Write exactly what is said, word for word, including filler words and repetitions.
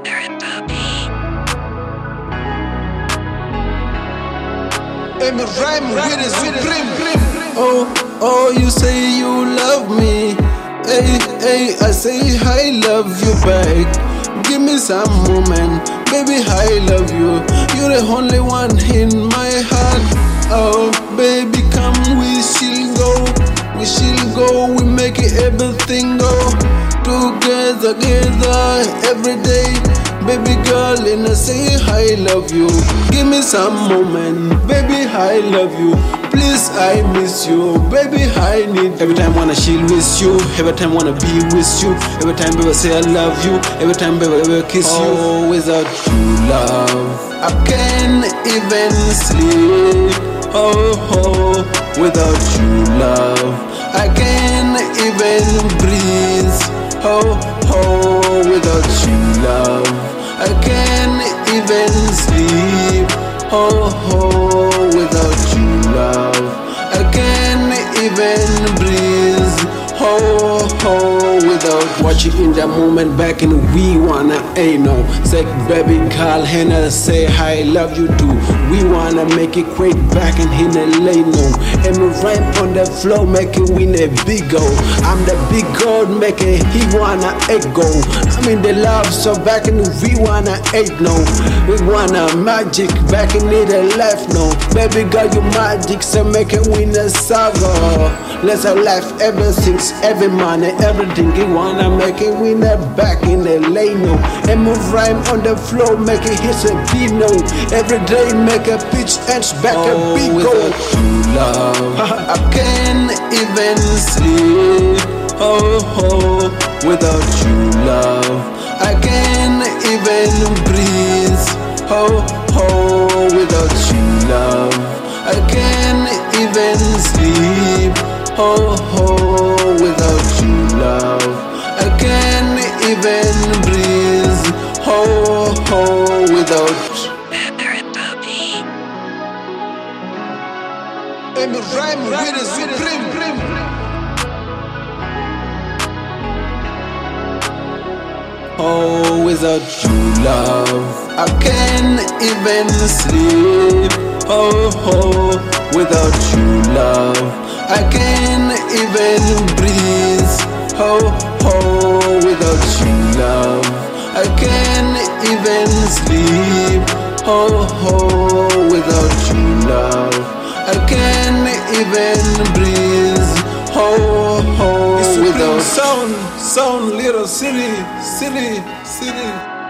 And the rhyme with it supreme. Oh, oh, you say you love me. Hey, hey, I say I love you back. Give me some moment, baby, I love you. You're the only one in my heart. Oh, baby, come, we shall go. We shall go, we make it everything go. Together, together, every day. Baby girl, and I say I love you. Give me some moment, baby, I love you. Please, I miss you, baby, I need. Every time wanna chill with you, every time wanna be with you. Every time baby say I love you, every time baby, baby kiss you. Oh, without you, love, I can't even sleep. Oh, oh, without you, love, I can't even breathe. Oh, oh, without you, love, I can't even sleep. Oh, oh, without you, love, I can't even breathe. Oh, oh, without watching in that moment back in we wanna ain't no say baby call Hannah say I love you too. We wanna make it great back in the lane no. And we rhyme on the floor make it win a big goal. I'm the big god make it he wanna echo. I'm in the love so back in we wanna eight no. We wanna magic back in the life no. Baby girl you magic so make it win a saga. Let's our life everything's every money everything you wanna make it win a back in the lane no. And move rhyme on the floor make it hit a beat no. Every day make a pitch and back oh, a big goal. Love, I can't even sleep. Oh, oh, without you, love, I can't even breathe. Oh, oh, without you, love, I can't even sleep. Oh, oh, without you, love, I can't even breathe. Oh, oh, without. And the rhyme with it supreme. Oh, without you, love, I can't even sleep. Oh, oh, without you, love, I can't even breathe. Oh, oh, without you, love, I can't even sleep. Oh, oh, without you, love, I can't even breathe. Oh, oh, It's without sound, sound little silly, silly, silly.